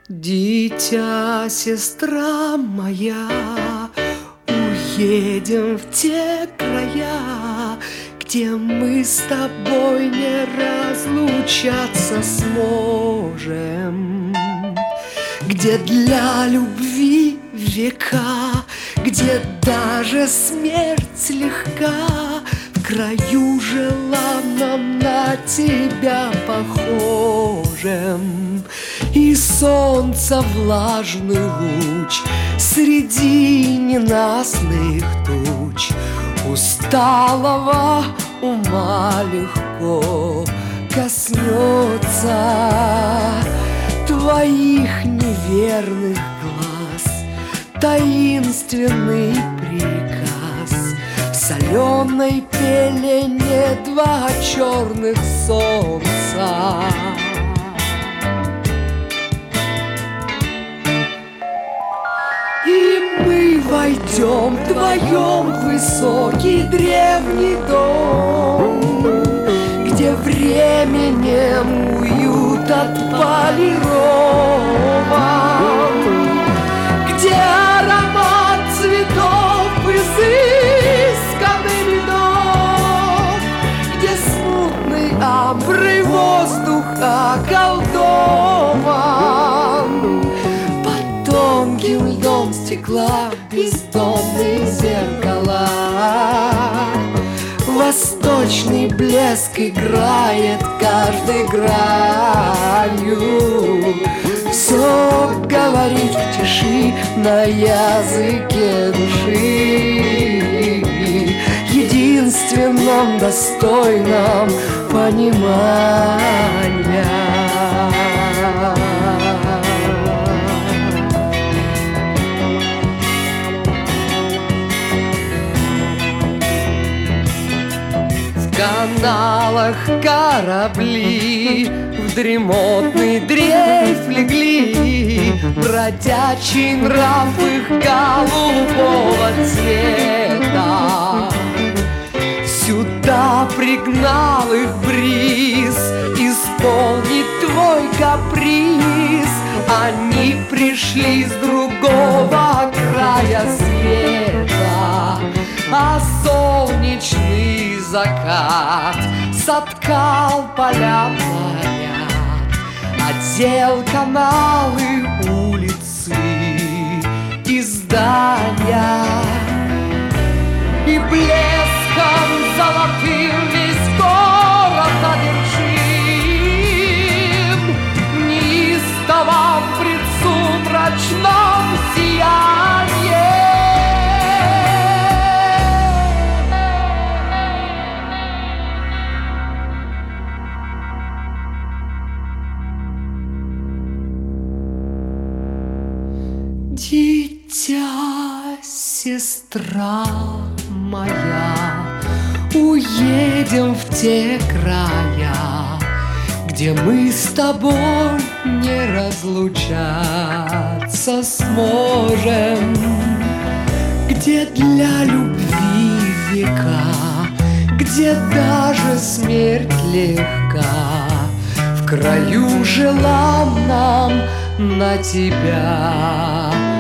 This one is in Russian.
Дитя, сестра моя, уедем в те края, где мы с тобой не разлучаться сможем, где для любви века, где даже смерть легка, в краю желанном на тебя похожем. И солнца влажный луч среди ненастных туч усталого ума легко коснется твоих неверных глаз. Таинственный приказ в соленой пелене два черных солнца. И мы войдем вдвоем в высокий древний дом, где временем уют отполирован, где аромат цветов изысканный медов, где смутный амбрый воздух околдован. Тонким льдом стекла бездонные зеркала, восточный блеск играет каждой гранью. Все говорит в тиши на языке души, единственном достойном понимания. В каналах корабли в дремотный дрейф легли, бродячий нрав их голубого цвета. Сюда пригнал их бриз исполнить твой каприз. Они пришли с другого края света, а солнечный закат соткал поля планят, одел каналы, улицы и здания, и блеском золотым весь город одержим, неистово в предсумрачном сиянии. Дитя, сестра моя, уедем в те края, где мы с тобой не разлучаться сможем, где для любви века, где даже смерть легка, в краю желанном на тебя